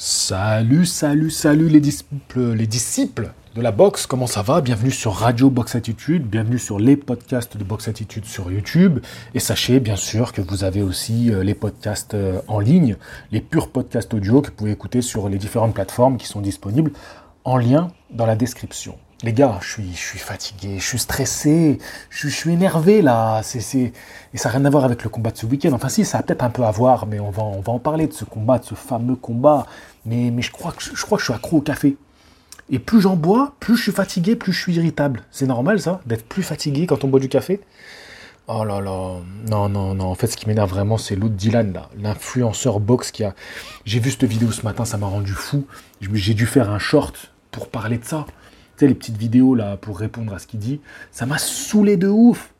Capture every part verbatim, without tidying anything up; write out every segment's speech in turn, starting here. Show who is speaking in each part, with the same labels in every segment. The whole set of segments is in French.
Speaker 1: Salut, salut, salut les disciples, les disciples de la boxe, comment ça va? Bienvenue sur Radio Boxe Attitude, bienvenue sur les podcasts de Boxe Attitude sur YouTube. Et sachez bien sûr que vous avez aussi les podcasts en ligne, les purs podcasts audio que vous pouvez écouter sur les différentes plateformes qui sont disponibles en lien dans la description. Les gars, je suis, je suis fatigué, je suis stressé, je, je suis énervé là, c'est, c'est... et ça n'a rien à voir avec le combat de ce week-end. Enfin si, ça a peut-être un peu à voir, mais on va, on va en parler de ce combat, de ce fameux combat. Mais, mais je, crois que, je crois que je suis accro au café. Et plus j'en bois, plus je suis fatigué, plus je suis irritable. C'est normal ça, d'être plus fatigué quand on boit du café? Oh là là, non, non, non, en fait ce qui m'énerve vraiment c'est l'autre Dylan là, l'influenceur boxe qui a... J'ai vu cette vidéo ce matin, ça m'a rendu fou. J'ai dû faire un short pour parler de ça. Tu sais, les petites vidéos là pour répondre à ce qu'il dit, ça m'a saoulé de ouf.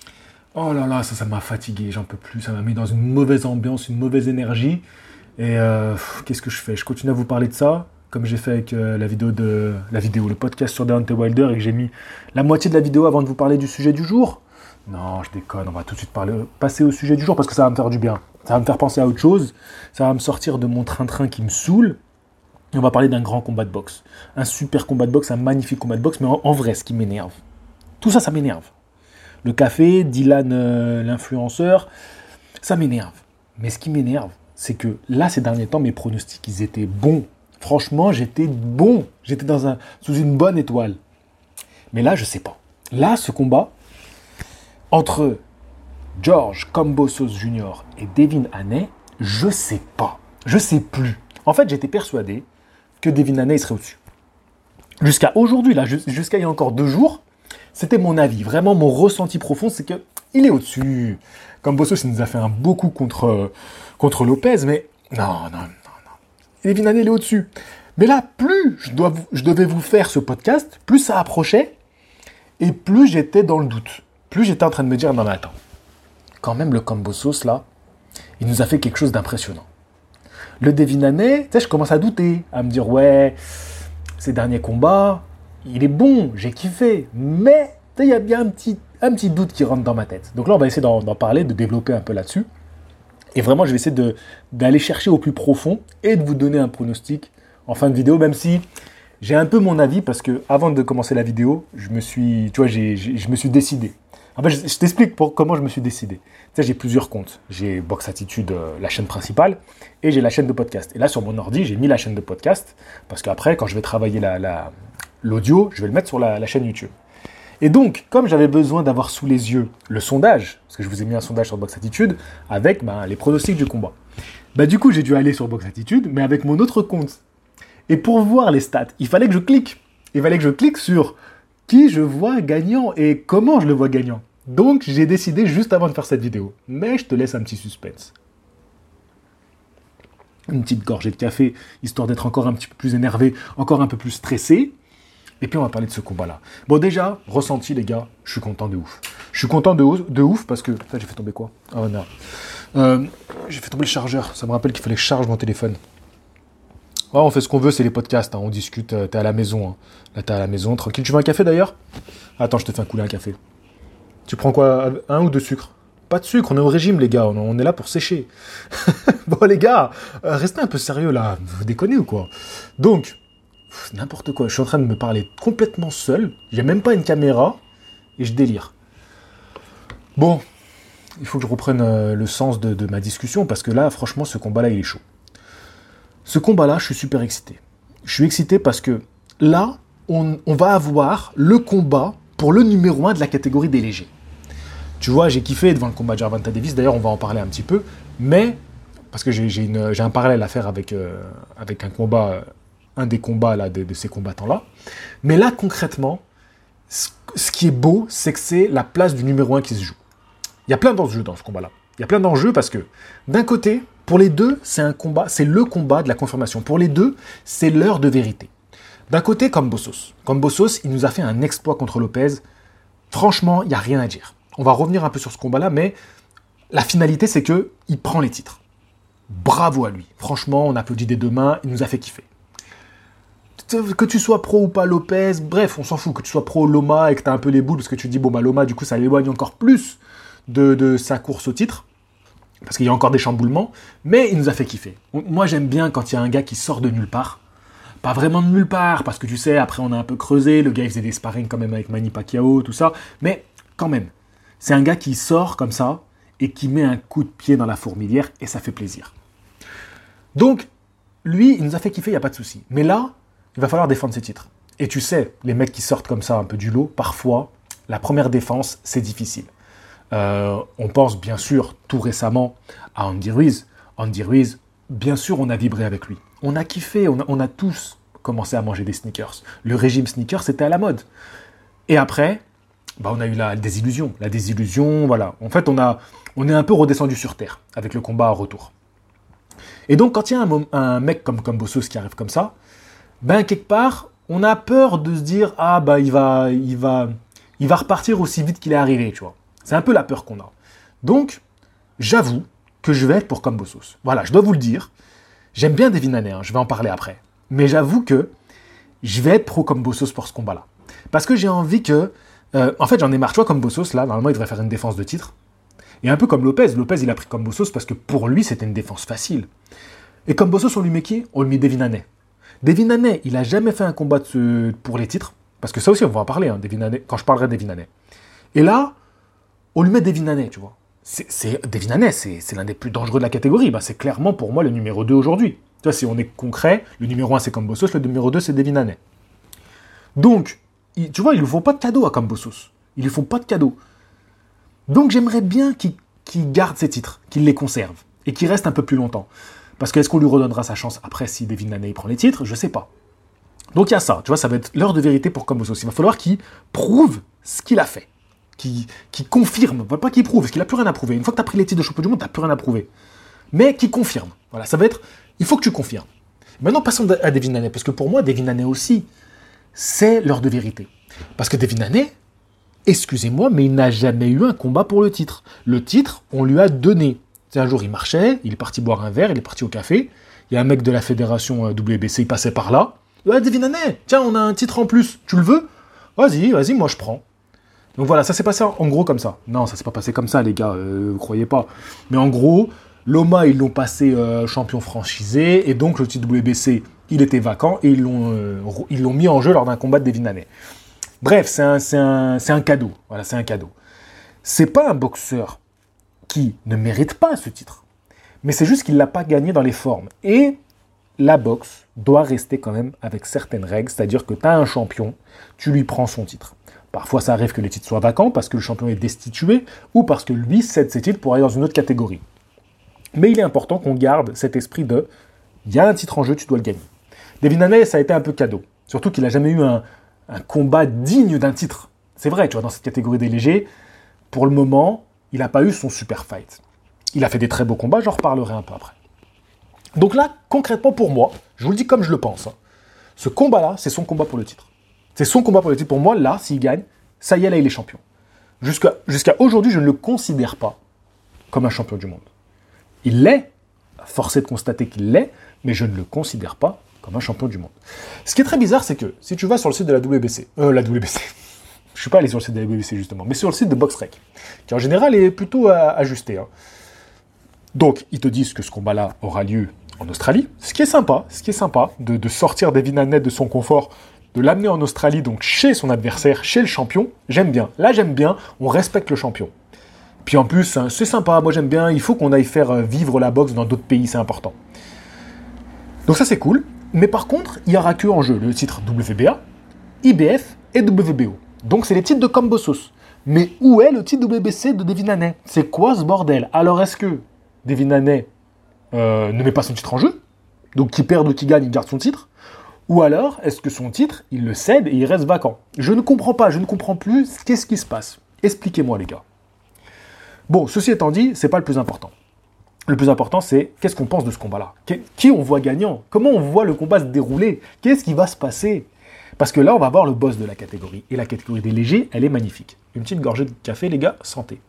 Speaker 1: Oh là là, ça, ça m'a fatigué, j'en peux plus, ça m'a mis dans une mauvaise ambiance, une mauvaise énergie. Et euh, qu'est-ce que je fais? Je continue à vous parler de ça, comme j'ai fait avec euh, la vidéo de la vidéo, le podcast sur Deontay Wilder, et que j'ai mis la moitié de la vidéo avant de vous parler du sujet du jour. Non, je déconne, on va tout de suite parler, passer au sujet du jour parce que ça va me faire du bien. Ça va me faire penser à autre chose, ça va me sortir de mon train-train qui me saoule. Et on va parler d'un grand combat de boxe. Un super combat de boxe, un magnifique combat de boxe, mais en, en vrai, ce qui m'énerve. Tout ça, ça m'énerve. Le café, Dylan, euh, l'influenceur, ça m'énerve. Mais ce qui m'énerve, c'est que là, ces derniers temps, mes pronostics, ils étaient bons. Franchement, j'étais bon. J'étais dans un, sous une bonne étoile. Mais là, je sais pas. Là, ce combat, entre George Kambosos junior et Devin Haney, je sais pas. Je sais plus. En fait, j'étais persuadé que Devin Haney serait au-dessus. Jusqu'à aujourd'hui, là, jusqu'à il y a encore deux jours, c'était mon avis. Vraiment, mon ressenti profond, c'est qu'il est au-dessus. Kambosos, il nous a fait un beau coup contre, contre Lopez, mais non, non, non, non. Devin Haney, il est au-dessus. Mais là, plus je, dois, je devais vous faire ce podcast, plus ça approchait, et plus j'étais dans le doute. Plus j'étais en train de me dire, non mais attends, quand même le Kambosos, là, il nous a fait quelque chose d'impressionnant. Le Devin Haney, tu sais, je commence à douter, à me dire, ouais, ces derniers combats, il est bon, j'ai kiffé, mais il y a bien un petit, un petit doute qui rentre dans ma tête. Donc là, on va essayer d'en, d'en parler, de développer un peu là-dessus. Et vraiment, je vais essayer de, d'aller chercher au plus profond et de vous donner un pronostic en fin de vidéo, même si j'ai un peu mon avis, parce que avant de commencer la vidéo, je me suis, tu vois, j'ai, j'ai, je me suis décidé. En fait, je, je t'explique pour, comment je me suis décidé. Tu sais, j'ai plusieurs comptes. J'ai Boxe Attitude, euh, la chaîne principale, et j'ai la chaîne de podcast. Et là, sur mon ordi, j'ai mis la chaîne de podcast, parce qu'après, quand je vais travailler la, la, l'audio, je vais le mettre sur la, la chaîne YouTube. Et donc, comme j'avais besoin d'avoir sous les yeux le sondage, parce que je vous ai mis un sondage sur Boxe Attitude, avec ben, les pronostics du combat. Bah, du coup, j'ai dû aller sur Boxe Attitude, mais avec mon autre compte. Et pour voir les stats, il fallait que je clique. Il fallait que je clique sur qui je vois gagnant et comment je le vois gagnant. Donc, j'ai décidé juste avant de faire cette vidéo. Mais je te laisse un petit suspense. Une petite gorgée de café, histoire d'être encore un petit peu plus énervé, encore un peu plus stressé. Et puis, on va parler de ce combat-là. Bon, déjà, ressenti, les gars, je suis content de ouf. Je suis content de, ouf, de ouf parce que... Putain, j'ai fait tomber quoi? Oh, non. Euh, j'ai fait tomber le chargeur. Ça me rappelle qu'il fallait que je charge mon téléphone. Ouais, on fait ce qu'on veut, c'est les podcasts, hein. On discute, euh, t'es à la maison. Hein. Là, t'es à la maison, tranquille. Tu veux un café, d'ailleurs? Attends, je te fais un couler un café. Tu prends quoi? Un ou deux sucres? Pas de sucre, on est au régime, les gars. On, on est là pour sécher. Bon, les gars, euh, restez un peu sérieux, là. Vous déconnez ou quoi? Donc... N'importe quoi, je suis en train de me parler complètement seul, j'ai même pas une caméra, et je délire. Bon, il faut que je reprenne euh, le sens de, de ma discussion, parce que là, franchement, ce combat-là, il est chaud. Ce combat-là, je suis super excité. Je suis excité parce que là, on, on va avoir le combat pour le numéro un de la catégorie des légers. Tu vois, j'ai kiffé devant le combat de Gervonta Davis, d'ailleurs, on va en parler un petit peu, mais, parce que j'ai, j'ai, une, j'ai un parallèle à faire avec, euh, avec un combat... Euh, un des combats là, de, de ces combattants-là. Mais là, concrètement, ce, ce qui est beau, c'est que c'est la place du numéro un qui se joue. Il y a plein d'enjeux dans ce combat-là. Il y a plein d'enjeux parce que, d'un côté, pour les deux, c'est un combat, c'est le combat de la confirmation. Pour les deux, c'est l'heure de vérité. D'un côté, Kambosos. Kambosos, il nous a fait un exploit contre Lopez. Franchement, il n'y a rien à dire. On va revenir un peu sur ce combat-là, mais la finalité, c'est qu'il prend les titres. Bravo à lui. Franchement, on applaudit des deux mains, il nous a fait kiffer. Que tu sois pro ou pas Lopez, bref, on s'en fout. Que tu sois pro Loma et que tu as un peu les boules, parce que tu te dis, bon, bah Loma, du coup, ça l'éloigne encore plus de, de sa course au titre. parce qu'il y a encore des chamboulements, mais il nous a fait kiffer. Moi, j'aime bien quand il y a un gars qui sort de nulle part. Pas vraiment de nulle part, parce que tu sais, après on a un peu creusé, le gars il faisait des sparring quand même avec Manny Pacquiao, tout ça, mais quand même, c'est un gars qui sort comme ça, et qui met un coup de pied dans la fourmilière, et ça fait plaisir. Donc, lui, il nous a fait kiffer, il n'y a pas de souci. Mais là, il va falloir défendre ses titres. Et tu sais, les mecs qui sortent comme ça un peu du lot, parfois, la première défense, c'est difficile. Euh, on pense bien sûr, tout récemment, à Andy Ruiz. Andy Ruiz, bien sûr, on a vibré avec lui. On a kiffé, on a, on a tous commencé à manger des sneakers. Le régime sneakers, c'était à la mode. Et après, bah, on a eu la désillusion. La désillusion, voilà. En fait, on, a, on est un peu redescendu sur Terre avec le combat à retour. Et donc, quand il y a un, un mec comme Kambosos qui arrive comme ça, ben, quelque part, on a peur de se dire « Ah, bah, il va, il, va, il va repartir aussi vite qu'il est arrivé, tu vois. » C'est un peu la peur qu'on a. Donc, j'avoue que je vais être pour Kambosos. Voilà, je dois vous le dire. J'aime bien Devin Haney, hein, je vais en parler après. Mais j'avoue que je vais être pro Kambosos pour ce combat-là. Parce que j'ai envie que... Euh, en fait, j'en ai marre. Tu vois, Kambosos, là, normalement, il devrait faire une défense de titre. Et un peu comme Lopez. Lopez, il a pris Kambosos parce que pour lui, c'était une défense facile. Et Kambosos, on lui met qui? On lui met Devin Haney. Devin Haney, il a jamais fait un combat de ce... pour les titres. Parce que ça aussi, on va en parler, hein, Devin Haney, quand je parlerai de Devin Haney. Et là, on lui met Devin Haney, tu vois. C'est, c'est, Devin Haney, c'est, c'est l'un des plus dangereux de la catégorie. Bah, c'est clairement pour moi le numéro deux aujourd'hui. Tu vois, si on est concret, le numéro un c'est Kambosos, le numéro deux c'est Devin Haney. Donc, il, tu vois, ils ne lui font pas de cadeau à Kambosos. Ils ne lui font pas de cadeau. Donc j'aimerais bien qu'il, qu'il garde ses titres, qu'il les conserve et qu'il reste un peu plus longtemps. Parce que est-ce qu'on lui redonnera sa chance après si Devin Haney prend les titres? Je ne sais pas. Donc il y a ça, tu vois, ça va être l'heure de vérité pour Kambosos. Il va falloir qu'il prouve ce qu'il a fait. Qui, qui confirme, pas qu'il prouve, parce qu'il n'a plus rien à prouver. Une fois que tu as pris les titres de champion du monde, tu n'as plus rien à prouver. Mais qui confirme. Voilà, ça va être, il faut que tu confirmes. Maintenant, passons à Devin Haney, parce que pour moi, Devin Haney aussi, c'est l'heure de vérité. Parce que Devin Haney, excusez-moi, mais il n'a jamais eu un combat pour le titre. Le titre, on lui a donné. C'est un jour, il marchait, il est parti boire un verre, il est parti au café, il y a un mec de la fédération W B C, il passait par là. Ouais, Devin Haney, tiens, on a un titre en plus, tu le veux? Vas-y, vas-y, moi je prends. Donc voilà, ça s'est passé en gros comme ça. Non, ça s'est pas passé comme ça, les gars, euh, vous croyez pas. Mais en gros, Loma, ils l'ont passé euh, champion franchisé, et donc le titre W B C, il était vacant, et ils l'ont, euh, ils l'ont mis en jeu lors d'un combat de Devin Haney. Bref, c'est un, c'est un, c'est un cadeau. Voilà, c'est un cadeau. C'est pas un boxeur qui ne mérite pas ce titre, mais c'est juste qu'il l'a pas gagné dans les formes. Et la boxe doit rester quand même avec certaines règles, c'est-à-dire que tu as un champion, tu lui prends son titre. Parfois, ça arrive que les titres soient vacants parce que le champion est destitué ou parce que lui cède ses titres pour aller dans une autre catégorie. Mais il est important qu'on garde cet esprit de « il y a un titre en jeu, tu dois le gagner ». Devin Haney, ça a été un peu cadeau. Surtout qu'il n'a jamais eu un, un combat digne d'un titre. C'est vrai, tu vois, dans cette catégorie des légers, pour le moment, il n'a pas eu son super fight. Il a fait des très beaux combats, j'en reparlerai un peu après. Donc là, concrètement pour moi, je vous le dis comme je le pense, hein, ce combat-là, c'est son combat pour le titre. C'est son combat pour le titre. Pour moi, là, s'il gagne, ça y est, là, il est champion. Jusqu'à, jusqu'à aujourd'hui, je ne le considère pas comme un champion du monde. Il l'est, forcé de constater qu'il l'est, mais je ne le considère pas comme un champion du monde. Ce qui est très bizarre, c'est que si tu vas sur le site de la W B C, euh, la W B C, je ne suis pas allé sur le site de la W B C justement, mais sur le site de BoxRec, qui en général est plutôt à, ajusté. Hein. Donc, ils te disent que ce combat-là aura lieu en Australie, ce qui est sympa, ce qui est sympa, de, de sortir Devin Haney de son confort, de l'amener en Australie, donc chez son adversaire, chez le champion, j'aime bien. Là, j'aime bien, on respecte le champion. Puis en plus, c'est sympa, moi j'aime bien, il faut qu'on aille faire vivre la boxe dans d'autres pays, c'est important. Donc ça, c'est cool. Mais par contre, il n'y aura que en jeu le titre W B A, I B F et W B O. Donc c'est les titres de Kambosos. Mais où est le titre W B C de Devin Haney? C'est quoi ce bordel? Alors est-ce que Devin Haney euh, ne met pas son titre en jeu? Donc qui perd ou qui gagne, il garde son titre? Ou alors, est-ce que son titre, il le cède et il reste vacant? Je ne comprends pas, je ne comprends plus. Qu'est-ce qui se passe? Expliquez-moi, les gars. Bon, ceci étant dit, c'est pas le plus important. Le plus important, c'est qu'est-ce qu'on pense de ce combat-là? Qui on voit gagnant? Comment on voit le combat se dérouler? Qu'est-ce qui va se passer? Parce que là, on va voir le boss de la catégorie. Et la catégorie des légers, elle est magnifique. Une petite gorgée de café, les gars, santé.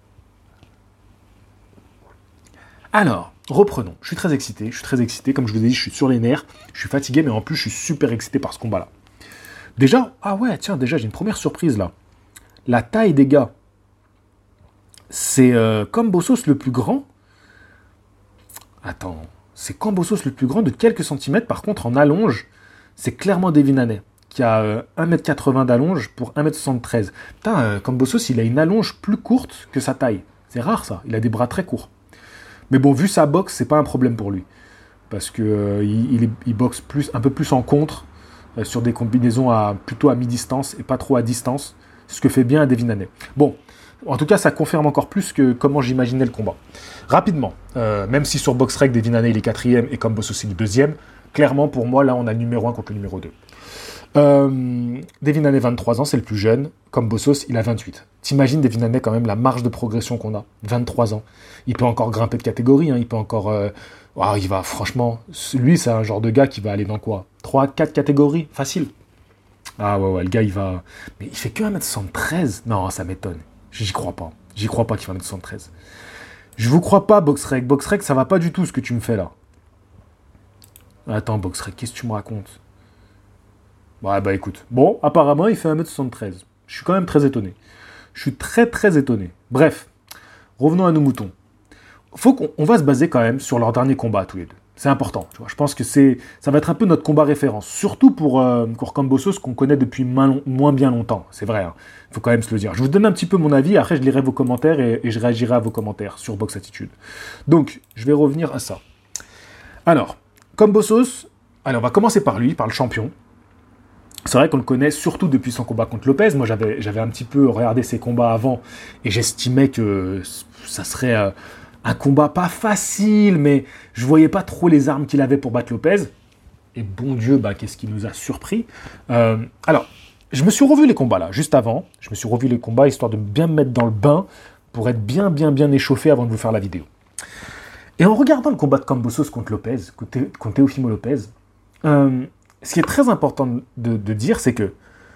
Speaker 1: Alors, reprenons. Je suis très excité, je suis très excité. Comme je vous ai dit, je suis sur les nerfs, je suis fatigué, mais en plus, je suis super excité par ce combat-là. Déjà, ah ouais, tiens, déjà, j'ai une première surprise, là. La taille des gars, c'est euh, Kambosos le plus grand. Attends, c'est Kambosos le plus grand de quelques centimètres. Par contre, en allonge, c'est clairement Devin Haney, qui a euh, un mètre quatre-vingts d'allonge pour un mètre soixante-treize. Putain, euh, Kambosos, il a une allonge plus courte que sa taille. C'est rare, ça. Il a des bras très courts. Mais bon, vu sa boxe, c'est pas un problème pour lui. Parce que euh, il, il, il boxe plus, un peu plus en contre, euh, sur des combinaisons à, plutôt à mi-distance et pas trop à distance. C'est ce que fait bien Devin Haney. Bon, en tout cas, ça confirme encore plus que comment j'imaginais le combat. Rapidement, euh, même si sur BoxRec, Devin Haney il est quatrième et Kambosos il est deuxième, clairement, pour moi, là, on a le numéro un contre le numéro deux. Euh, Devin Haney, vingt-trois ans, c'est le plus jeune. Kambosos, il a vingt-huit. T'imagines, Devin Haney, quand même, la marge de progression qu'on a. vingt-trois ans. Il peut encore grimper de catégorie. Hein, il peut encore... Euh, oh, il va, franchement... Lui, c'est un genre de gars qui va aller dans quoi trois, quatre catégories. Facile. Ah ouais, ouais, le gars, il va... Mais il fait que un mètre soixante-treize. Non, ça m'étonne. J'y crois pas. J'y crois pas qu'il fait un mètre soixante-treize. Je vous crois pas, BoxRec. BoxRec, ça va pas du tout, ce que tu me fais, là. Attends, BoxRec, qu'est-ce que tu me racontes? Ouais, bah écoute. Bon, apparemment, il fait un mètre soixante-treize. Je suis quand même très étonné. Je suis très, très étonné. Bref, revenons à nos moutons. Faut qu'on on va se baser quand même sur leur dernier combat, tous les deux. C'est important, tu vois. Je pense que c'est, ça va être un peu notre combat référence. Surtout pour, euh, pour Kambosos, qu'on connaît depuis moins, moins bien longtemps. C'est vrai, hein. Faut quand même se le dire. Je vous donne un petit peu mon avis, après je lirai vos commentaires et, et je réagirai à vos commentaires sur Box Attitude. Donc, je vais revenir à ça. Alors, Kambosos, allez, on va commencer par lui, par le champion. C'est vrai qu'on le connaît surtout depuis son combat contre Lopez. Moi, j'avais, j'avais un petit peu regardé ses combats avant et j'estimais que ça serait euh, un combat pas facile, mais je voyais pas trop les armes qu'il avait pour battre Lopez. Et bon Dieu, bah, qu'est-ce qui nous a surpris. euh, Alors, je me suis revu les combats là, juste avant. Je me suis revu les combats histoire de bien me mettre dans le bain pour être bien, bien, bien échauffé avant de vous faire la vidéo. Et en regardant le combat de Kambosos contre Lopez, contre Teofimo Lopez, euh, ce qui est très important de, de dire, c'est que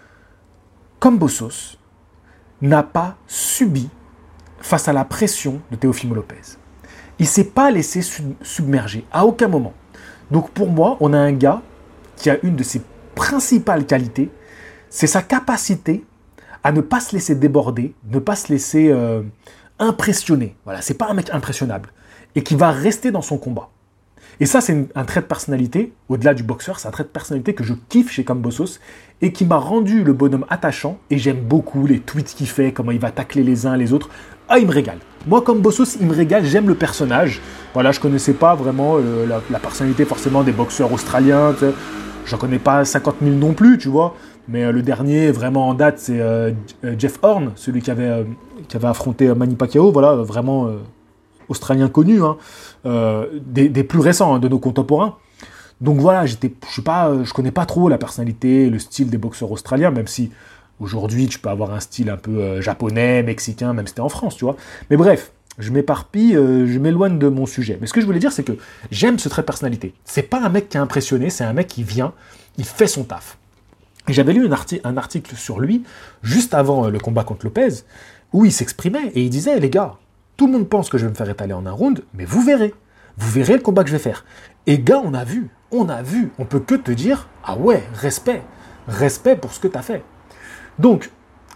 Speaker 1: Kambosos n'a pas subi face à la pression de Teofimo Lopez. Il ne s'est pas laissé sub- submerger, à aucun moment. Donc pour moi, on a un gars qui a une de ses principales qualités, c'est sa capacité à ne pas se laisser déborder, ne pas se laisser euh, impressionner. Voilà, c'est pas un mec impressionnable. Et qui va rester dans son combat. Et ça, c'est une, un trait de personnalité, au-delà du boxeur, c'est un trait de personnalité que je kiffe chez Kambosos et qui m'a rendu le bonhomme attachant. Et j'aime beaucoup les tweets qu'il fait, comment il va tacler les uns les autres. Ah, il me régale. Moi, Kambosos, il me régale, j'aime le personnage. Voilà, je connaissais pas vraiment euh, la, la personnalité forcément des boxeurs australiens. J'en connais pas cinquante mille non plus, tu vois. Mais euh, le dernier, vraiment en date, c'est euh, Jeff Horn, celui qui avait, euh, qui avait affronté Manny Pacquiao. Voilà, vraiment... Euh, australien connu, hein, euh, des, des plus récents, hein, de nos contemporains. Donc voilà, j'étais, je suis pas, je connais pas trop la personnalité, le style des boxeurs australiens, même si aujourd'hui tu peux avoir un style un peu euh, japonais, mexicain, même si c'était en France, tu vois. Mais bref, je m'éparpille, euh, je m'éloigne de mon sujet. Mais ce que je voulais dire, c'est que j'aime ce trait de personnalité. C'est pas un mec qui est impressionné, c'est un mec qui vient, il fait son taf. Et j'avais lu un, arti- un article sur lui juste avant euh, le combat contre Lopez, où il s'exprimait et il disait, les gars, tout le monde pense que je vais me faire étaler en un round, mais vous verrez. Vous verrez le combat que je vais faire. Et gars, on a vu, on a vu. On peut que te dire, ah ouais, respect. Respect pour ce que tu as fait. Donc,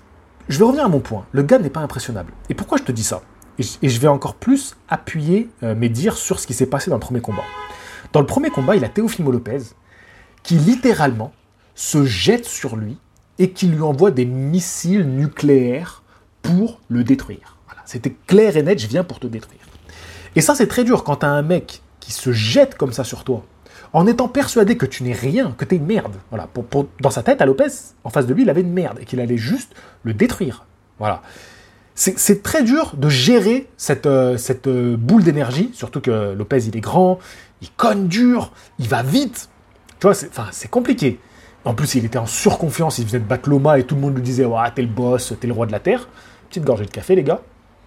Speaker 1: je vais revenir à mon point. Le gars n'est pas impressionnable. Et pourquoi je te dis ça ? et je, et je vais encore plus appuyer euh, mes dires sur ce qui s'est passé dans le premier combat. Dans le premier combat, il a Teofimo Lopez qui littéralement se jette sur lui et qui lui envoie des missiles nucléaires pour le détruire. C'était clair et net, je viens pour te détruire. Et ça, c'est très dur quand tu as un mec qui se jette comme ça sur toi, en étant persuadé que tu n'es rien, que tu es une merde. Voilà. Pour, pour, dans sa tête, à Lopez, en face de lui, il avait une merde et qu'il allait juste le détruire. Voilà. C'est, c'est très dur de gérer cette, euh, cette euh, boule d'énergie, surtout que Lopez, il est grand, il cogne dur, il va vite. Tu vois, c'est, c'est compliqué. En plus, il était en surconfiance, il venait de battre Loma et tout le monde lui disait ouais, « t'es le boss, t'es le roi de la terre ». Petite gorgée de café, les gars.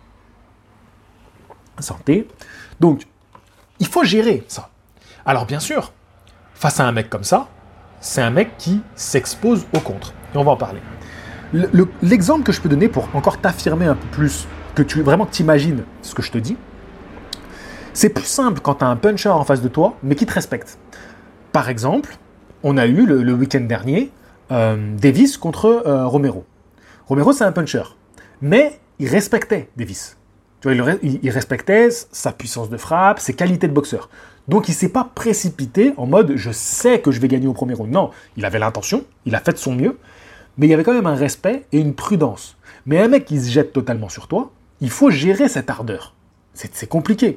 Speaker 1: Santé. Donc, il faut gérer ça. Alors, bien sûr, face à un mec comme ça, c'est un mec qui s'expose au contre. Et on va en parler. Le, le, l'exemple que je peux donner pour encore t'affirmer un peu plus, que tu vraiment t'imagines ce que je te dis, c'est plus simple quand tu as un puncher en face de toi, mais qui te respecte. Par exemple, on a eu le, le week-end dernier euh, Davis contre euh, Romero. Romero, c'est un puncher, mais il respectait Davis. Tu vois, il, re- il- il respectait sa puissance de frappe, ses qualités de boxeur. Donc il ne s'est pas précipité en mode « je sais que je vais gagner au premier round ». Non, il avait l'intention, il a fait de son mieux, mais il y avait quand même un respect et une prudence. Mais un mec qui se jette totalement sur toi, il faut gérer cette ardeur. C'est, c'est compliqué.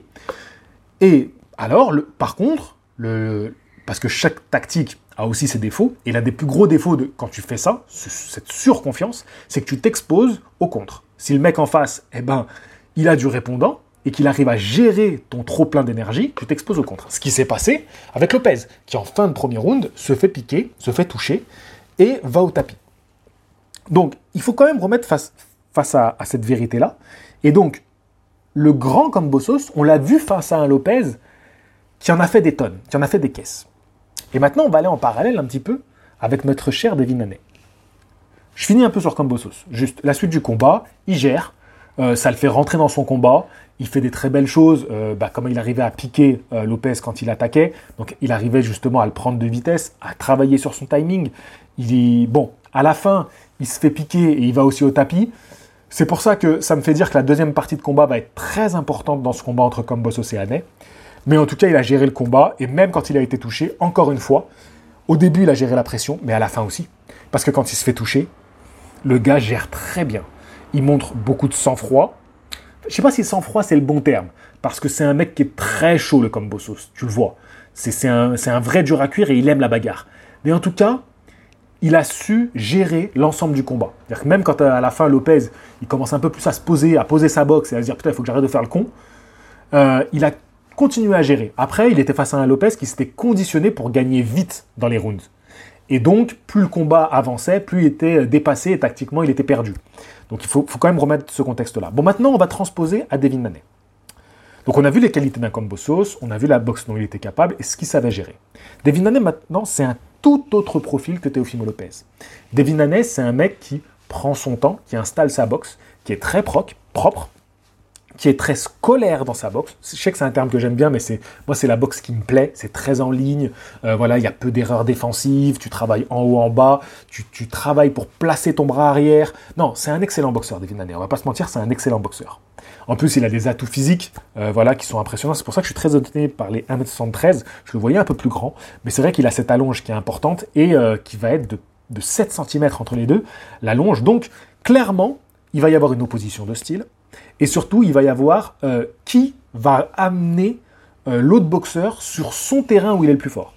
Speaker 1: Et alors, le, par contre, le, parce que chaque tactique a aussi ses défauts, et l'un des plus gros défauts de, quand tu fais ça, ce, cette surconfiance, c'est que tu t'exposes au contre. Si le mec en face, eh ben, il a du répondant, et qu'il arrive à gérer ton trop-plein d'énergie, tu t'exposes au contre. Ce qui s'est passé avec Lopez, qui en fin de premier round se fait piquer, se fait toucher, et va au tapis. Donc, il faut quand même remettre face, face à, à cette vérité-là. Et donc, le grand Kambosos, on l'a vu face à un Lopez qui en a fait des tonnes, qui en a fait des caisses. Et maintenant, on va aller en parallèle un petit peu avec notre cher Devin Haney. Je finis un peu sur Kambosos. Juste, la suite du combat, il gère, euh, ça le fait rentrer dans son combat, il fait des très belles choses, euh, bah, comme il arrivait à piquer euh, Lopez quand il attaquait, donc il arrivait justement à le prendre de vitesse, à travailler sur son timing. Il est... Bon, à la fin, il se fait piquer et il va aussi au tapis. C'est pour ça que ça me fait dire que la deuxième partie de combat va être très importante dans ce combat entre Kambosos et Haney. Mais en tout cas, il a géré le combat, et même quand il a été touché, encore une fois, au début, il a géré la pression, mais à la fin aussi. Parce que quand il se fait toucher, le gars gère très bien. Il montre beaucoup de sang-froid. Je ne sais pas si sang-froid, c'est le bon terme, parce que c'est un mec qui est très chaud, le Kambosos, tu le vois. C'est, c'est, un, c'est un vrai dur à cuire et il aime la bagarre. Mais en tout cas, il a su gérer l'ensemble du combat. C'est-à-dire que même quand à la fin, Lopez, il commence un peu plus à se poser, à poser sa boxe et à se dire « Putain, il faut que j'arrête de faire le con euh, », il a continué à gérer. Après, il était face à un Lopez qui s'était conditionné pour gagner vite dans les rounds. Et donc, plus le combat avançait, plus il était dépassé et tactiquement, il était perdu. Donc, il faut, faut quand même remettre ce contexte-là. Bon, maintenant, on va transposer à Devin Haney. Donc, on a vu les qualités d'un Kambosos, on a vu la boxe dont il était capable et ce qu'il savait gérer. Devin Haney, maintenant, c'est un tout autre profil que Teofimo Lopez. Devin Haney, c'est un mec qui prend son temps, qui installe sa boxe, qui est très proc, propre, qui est très scolaire dans sa boxe. Je sais que c'est un terme que j'aime bien, mais c'est moi, c'est la boxe qui me plaît. C'est très en ligne. Euh, voilà, il y a peu d'erreurs défensives. Tu travailles en haut, en bas. Tu, tu travailles pour placer ton bras arrière. Non, c'est un excellent boxeur, Devin Haney. On va pas se mentir, c'est un excellent boxeur. En plus, il a des atouts physiques, euh, voilà, qui sont impressionnants. C'est pour ça que je suis très étonné par les un mètre soixante-treize. Je le voyais un peu plus grand, mais c'est vrai qu'il a cette allonge qui est importante et euh, qui va être de, de sept centimètres entre les deux, l'allonge. Donc, clairement, il va y avoir une opposition de style. Et surtout, il va y avoir euh, qui va amener euh, l'autre boxeur sur son terrain où il est le plus fort.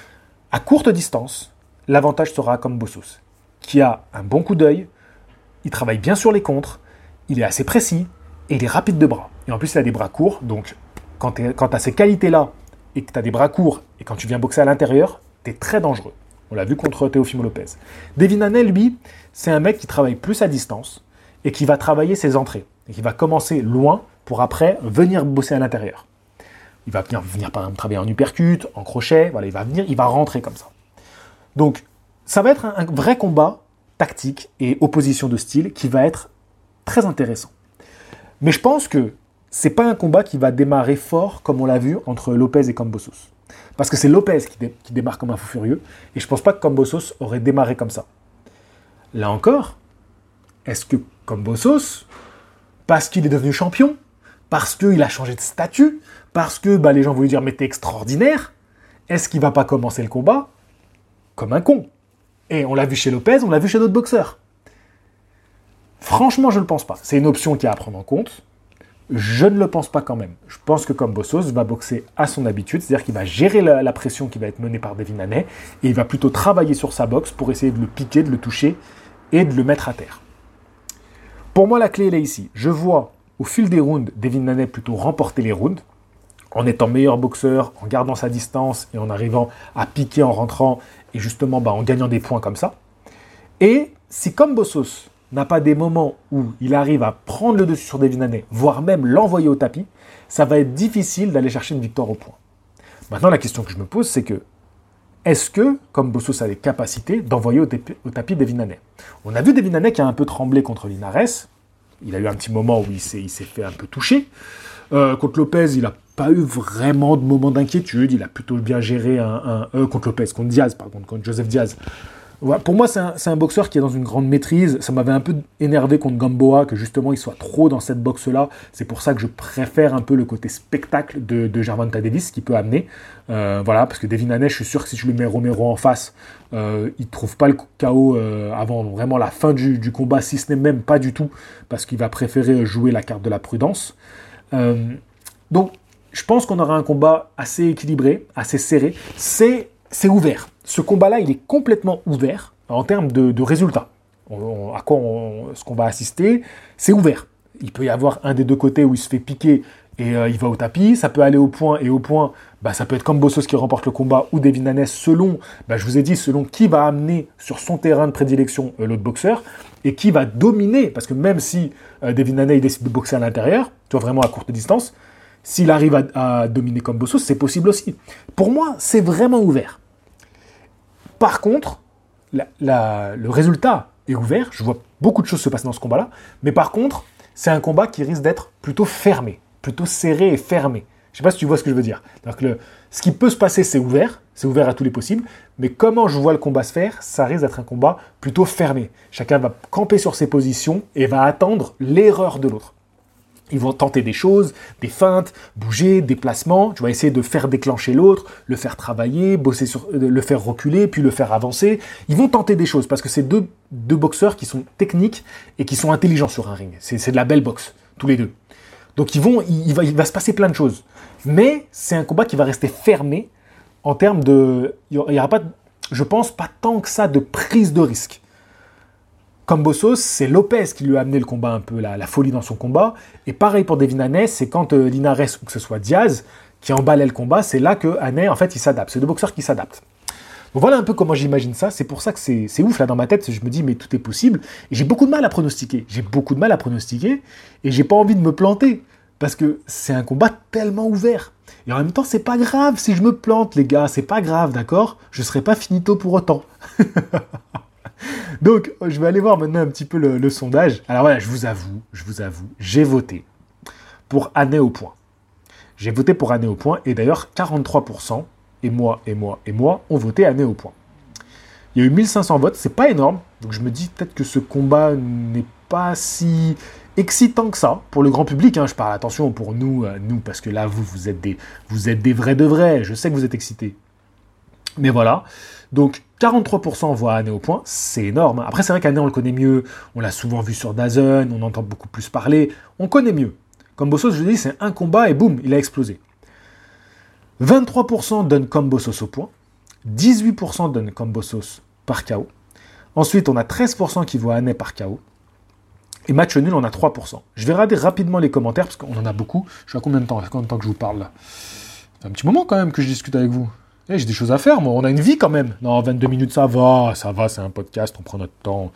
Speaker 1: À courte distance, l'avantage sera à Kambosos, qui a un bon coup d'œil, il travaille bien sur les contres, il est assez précis et il est rapide de bras. Et en plus, il a des bras courts, donc quand tu as ces qualités-là et que tu as des bras courts et quand tu viens boxer à l'intérieur, tu es très dangereux. On l'a vu contre Teofimo Lopez. Devin Haney, lui, c'est un mec qui travaille plus à distance et qui va travailler ses entrées. Et qui va commencer loin pour après venir bosser à l'intérieur. Il va venir, venir par exemple travailler en uppercut, en crochet, voilà, il va venir, il va rentrer comme ça. Donc, ça va être un, un vrai combat tactique et opposition de style qui va être très intéressant. Mais je pense que c'est pas un combat qui va démarrer fort comme on l'a vu entre Lopez et Kambosos. Parce que c'est Lopez qui, dé, qui démarre comme un fou furieux et je pense pas que Kambosos aurait démarré comme ça. Là encore, est-ce que Kambosos, parce qu'il est devenu champion, parce qu'il a changé de statut, parce que bah, les gens vont lui dire « mais t'es extraordinaire », est-ce qu'il va pas commencer le combat comme un con? Et on l'a vu chez Lopez, on l'a vu chez d'autres boxeurs. Franchement, je ne le pense pas. C'est une option qui est à prendre en compte. Je ne le pense pas quand même. Je pense que Kambosos va boxer à son habitude, c'est-à-dire qu'il va gérer la, la pression qui va être menée par Devin Haney, et il va plutôt travailler sur sa boxe pour essayer de le piquer, de le toucher et de le mettre à terre. Pour moi, la clé, elle est ici. Je vois, au fil des rounds, Devin Haney plutôt remporter les rounds, en étant meilleur boxeur, en gardant sa distance et en arrivant à piquer en rentrant, et justement bah, en gagnant des points comme ça. Et si Kambosos n'a pas des moments où il arrive à prendre le dessus sur Devin Haney, voire même l'envoyer au tapis, ça va être difficile d'aller chercher une victoire au point. Maintenant, la question que je me pose, c'est que est-ce que Kambosos a les capacités d'envoyer au, tapis, au tapis Devin Haney? On a vu Devin Haney qui a un peu tremblé contre Linares. Il a eu un petit moment où il s'est, il s'est fait un peu toucher. Euh, contre Lopez, il n'a pas eu vraiment de moment d'inquiétude. Il a plutôt bien géré un... un euh, contre Lopez, contre Diaz, par contre, contre Joseph Diaz. Voilà, pour moi, c'est un, c'est un boxeur qui est dans une grande maîtrise. Ça m'avait un peu énervé contre Gamboa, que justement, il soit trop dans cette boxe-là. C'est pour ça que je préfère un peu le côté spectacle de, de Gervonta Davis, qui peut amener. Euh, voilà, parce que Devin Haney, je suis sûr que si je lui mets Romero en face, euh, il ne trouve pas le K O euh, avant vraiment la fin du, du combat, si ce n'est même pas du tout, parce qu'il va préférer jouer la carte de la prudence. Euh, donc, je pense qu'on aura un combat assez équilibré, assez serré. C'est, c'est ouvert. Ce combat-là, il est complètement ouvert en termes de, de résultats. On, on, à quoi on, ce qu'on va assister, c'est ouvert. Il peut y avoir un des deux côtés où il se fait piquer et euh, il va au tapis. Ça peut aller au point, et au point, bah, ça peut être comme Bossos qui remporte le combat ou Devin Haney, selon, bah, je vous ai dit, selon qui va amener sur son terrain de prédilection euh, l'autre boxeur et qui va dominer. Parce que même si euh, Devin Haney il décide de boxer à l'intérieur, tu vois, vraiment à courte distance, s'il arrive à, à dominer comme Bossos, c'est possible aussi. Pour moi, c'est vraiment ouvert. Par contre, la, la, le résultat est ouvert. Je vois beaucoup de choses se passer dans ce combat-là. Mais par contre, c'est un combat qui risque d'être plutôt fermé, plutôt serré et fermé. Je ne sais pas si tu vois ce que je veux dire. Donc le, ce qui peut se passer, c'est ouvert. C'est ouvert à tous les possibles. Mais comment je vois le combat se faire, ça risque d'être un combat plutôt fermé. Chacun va camper sur ses positions et va attendre l'erreur de l'autre. Ils vont tenter des choses, des feintes, bouger, des placements. Tu vas essayer de faire déclencher l'autre, le faire travailler, bosser sur, le faire reculer, puis le faire avancer. Ils vont tenter des choses parce que c'est deux, deux boxeurs qui sont techniques et qui sont intelligents sur un ring. C'est, c'est de la belle boxe, tous les deux. Donc ils vont, il, il, va, il va se passer plein de choses. Mais c'est un combat qui va rester fermé en termes de... Il n'y aura pas, je pense, pas tant que ça de prise de risque. Comme Bossos, c'est Lopez qui lui a amené le combat un peu, la, la folie dans son combat. Et pareil pour Devin Haney, c'est quand euh, Linares ou que ce soit Diaz qui emballait le combat, c'est là que Haney, en fait, il s'adapte. C'est deux boxeurs qui s'adaptent. Donc voilà un peu comment j'imagine ça. C'est pour ça que c'est, c'est ouf là dans ma tête. Je me dis, mais tout est possible. Et j'ai beaucoup de mal à pronostiquer. J'ai beaucoup de mal à pronostiquer. Et j'ai pas envie de me planter. Parce que c'est un combat tellement ouvert. Et en même temps, c'est pas grave si je me plante, les gars. C'est pas grave, d'accord ? Je serai pas finito pour autant. Donc, je vais aller voir maintenant un petit peu le, le sondage. Alors voilà, je vous avoue, je vous avoue, j'ai voté pour Haney au point. J'ai voté pour Haney au point, et d'ailleurs, quarante-trois pour cent, et moi, et moi, et moi, ont voté Haney au point. Il y a eu mille cinq cents votes, c'est pas énorme, donc je me dis peut-être que ce combat n'est pas si excitant que ça, pour le grand public, hein, je parle, attention, pour nous, euh, nous, parce que là, vous, vous êtes des, vous êtes des vrais de vrais, je sais que vous êtes excités. Mais voilà, donc quarante-trois pour cent voient Haney au point, c'est énorme. Après, c'est vrai qu'Haney, on le connaît mieux, on l'a souvent vu sur DAZN, on entend beaucoup plus parler, on connaît mieux. Comme Bossos, je vous dis, c'est un combat et boum, il a explosé. vingt-trois pour cent donnent comme Bossos au point, dix-huit pour cent donnent comme Bossos par K O. Ensuite, on a treize pour cent qui voient Haney par K O. Et match nul, on a trois pour cent. Je vais regarder rapidement les commentaires, parce qu'on en a beaucoup. Je suis à combien de temps, combien de temps que je vous parle là ? C'est un petit moment quand même que je discute avec vous. Hey, j'ai des choses à faire, moi. On a une vie quand même. Non, vingt-deux minutes, ça va. Ça va, c'est un podcast, on prend notre temps.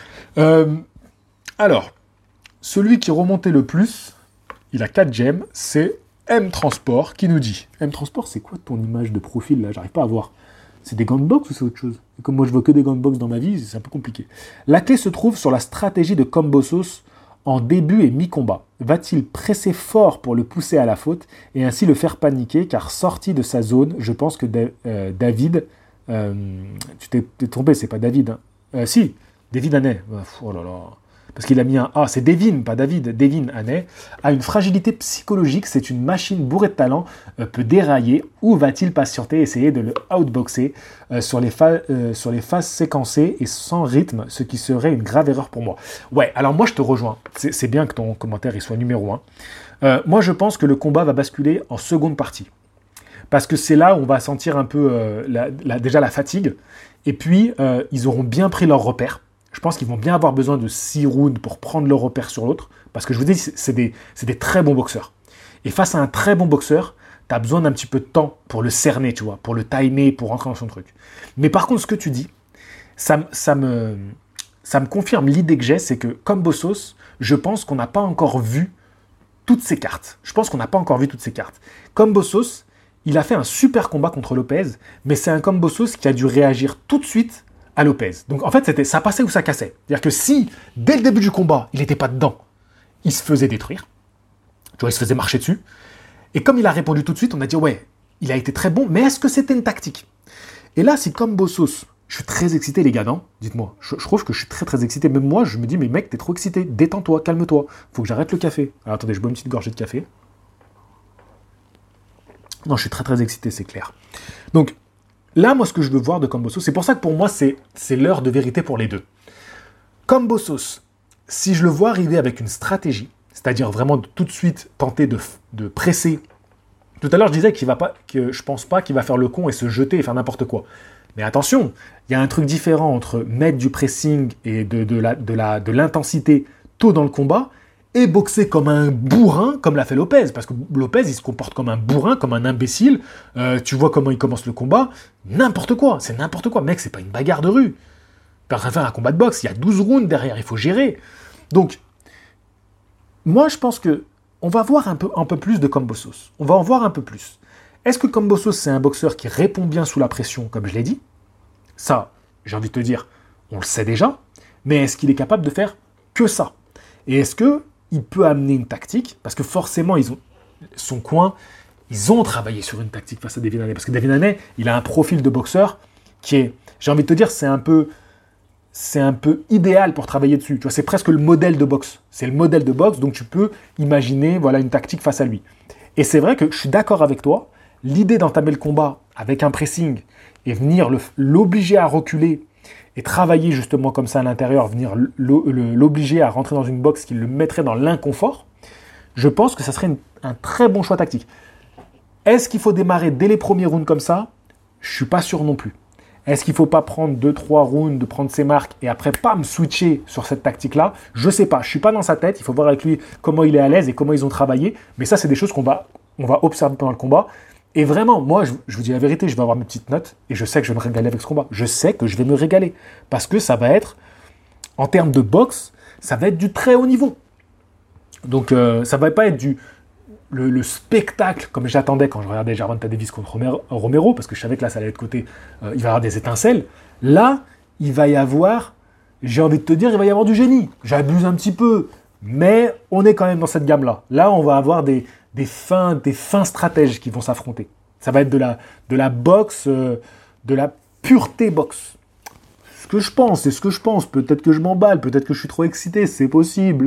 Speaker 1: Euh, alors, celui qui remontait le plus, il a quatre gemmes, c'est M Transport qui nous dit. M Transport, c'est quoi ton image de profil là ? J'arrive pas à voir. C'est des gants de boxe ou c'est autre chose ? Et comme moi, je vois que des gants de boxe dans ma vie, c'est un peu compliqué. La clé se trouve sur la stratégie de Kambosos en début et mi-combat. Va-t-il presser fort pour le pousser à la faute et ainsi le faire paniquer, car sorti de sa zone, je pense que da- euh, David... Euh, tu t'es, t'es trompé, c'est pas David. Hein. Euh, si, David Haney. Oh là là. Parce qu'il a mis un A, c'est Devin, pas David. Devin Haney a une fragilité psychologique, c'est une machine bourrée de talent, euh, peut dérailler. Où va-t-il patienter, essayer de le outboxer euh, sur, les fa- euh, sur les phases séquencées et sans rythme, ce qui serait une grave erreur pour moi. Ouais, alors moi je te rejoins. C'est, c'est bien que ton commentaire il soit numéro un. Euh, moi je pense que le combat va basculer en seconde partie. Parce que c'est là où on va sentir un peu euh, la, la, déjà la fatigue. Et puis, euh, ils auront bien pris leur repère. Je pense qu'ils vont bien avoir besoin de six rounds pour prendre leur repère sur l'autre. Parce que je vous dis, c'est des, c'est des très bons boxeurs. Et face à un très bon boxeur, tu as besoin d'un petit peu de temps pour le cerner, tu vois, pour le timer, pour rentrer dans son truc. Mais par contre, ce que tu dis, ça, ça, me, ça me confirme l'idée que j'ai, c'est que comme Bossos, je pense qu'on n'a pas encore vu toutes ces cartes. Je pense qu'on n'a pas encore vu toutes ces cartes. Comme Bossos, il a fait un super combat contre Lopez, mais c'est un comme Bossos qui a dû réagir tout de suite à Lopez. Donc en fait, c'était ça passait ou ça cassait. C'est-à-dire que si, dès le début du combat, il n'était pas dedans, il se faisait détruire. Tu vois, il se faisait marcher dessus. Et comme il a répondu tout de suite, on a dit, ouais, il a été très bon, mais est-ce que c'était une tactique ? Et là, si comme Bossos, Je suis très excité, les gars, non? Dites-moi. Je, je trouve que je suis très, très excité. Même moi, je me dis, mais mec, t'es trop excité. Détends-toi, calme-toi. Faut que j'arrête le café. Alors, attendez, je bois une petite gorgée de café. Non, je suis très, très excité, c'est clair. Donc, là, moi, ce que je veux voir de Kambosos, c'est pour ça que pour moi, c'est, c'est l'heure de vérité pour les deux. Kambosos, si je le vois arriver avec une stratégie, c'est-à-dire vraiment de tout de suite tenter de, de presser. Tout à l'heure, je disais qu'il va pas, que je pense pas qu'il va faire le con et se jeter et faire n'importe quoi. Mais attention, il y a un truc différent entre mettre du pressing et de, de, la, de, la, de l'intensité tôt dans le combat et boxer comme un bourrin, comme l'a fait Lopez. Parce que Lopez, il se comporte comme un bourrin, comme un imbécile. Euh, tu vois comment il commence le combat. N'importe quoi, c'est n'importe quoi. Mec, c'est pas une bagarre de rue. T'es en train de faire un combat de boxe, il y a douze rounds derrière, il faut gérer. Donc, moi, je pense que on va voir un peu, un peu plus de Kambosos. On va en voir un peu plus. Est-ce que Kambosos, c'est un boxeur qui répond bien sous la pression, comme je l'ai dit? Ça, j'ai envie de te dire, on le sait déjà. Mais est-ce qu'il est capable de faire que ça? Et est-ce qu'il peut amener une tactique? Parce que forcément, ils ont, son coin, ils ont travaillé sur une tactique face à Devin Haney. Parce que Devin Haney, il a un profil de boxeur qui est, j'ai envie de te dire, c'est un peu... c'est un peu idéal pour travailler dessus. Tu vois, c'est presque le modèle de boxe. C'est le modèle de boxe, donc tu peux imaginer voilà, une tactique face à lui. Et c'est vrai que je suis d'accord avec toi, l'idée d'entamer le combat avec un pressing et venir le, l'obliger à reculer et travailler justement comme ça à l'intérieur, venir l'obliger à rentrer dans une boxe qui le mettrait dans l'inconfort, je pense que ça serait une, un très bon choix tactique. Est-ce qu'il faut démarrer dès les premiers rounds comme ça? Je ne suis pas sûr non plus. Est-ce qu'il ne faut pas prendre deux trois rounds, de prendre ses marques et après, pam, switcher sur cette tactique-là? Je ne sais pas, je ne suis pas dans sa tête. Il faut voir avec lui comment il est à l'aise et comment ils ont travaillé. Mais ça, c'est des choses qu'on va, on va observer pendant le combat. Et vraiment, moi, je, je vous dis la vérité, je vais avoir mes petites notes et je sais que je vais me régaler avec ce combat. Je sais que je vais me régaler parce que ça va être, en termes de boxe, ça va être du très haut niveau. Donc, euh, ça ne va pas être du... Le, le spectacle, comme j'attendais quand je regardais Gervonta Davis contre Romero, parce que je savais que là, ça allait être côté, euh, il va y avoir des étincelles. Là, il va y avoir, j'ai envie de te dire, il va y avoir du génie. J'abuse un petit peu, mais on est quand même dans cette gamme-là. Là, on va avoir des, des, fins, des fins stratèges qui vont s'affronter. Ça va être de la, de la boxe, euh, de la pureté boxe. Ce que je pense, c'est ce que je pense. Peut-être que je m'emballe, peut-être que je suis trop excité, c'est possible.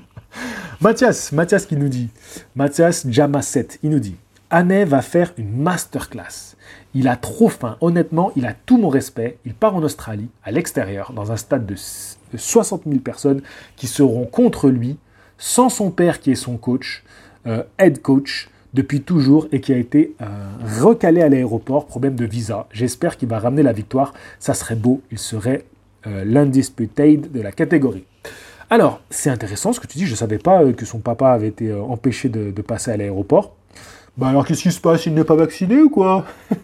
Speaker 1: Mathias, Mathias qui nous dit, Mathias Jamasset, il nous dit, Haney va faire une masterclass. Il a trop faim, honnêtement, il a tout mon respect. Il part en Australie, à l'extérieur, dans un stade de soixante mille personnes qui seront contre lui, sans son père qui est son coach, euh, head coach, depuis toujours et qui a été euh, recalé à l'aéroport, problème de visa. J'espère qu'il va ramener la victoire, ça serait beau, il serait euh, l'undisputed de la catégorie. Alors, c'est intéressant ce que tu dis, je ne savais pas que son papa avait été empêché de, de passer à l'aéroport. Bah alors, qu'est-ce qui se passe, il n'est pas vacciné ou quoi?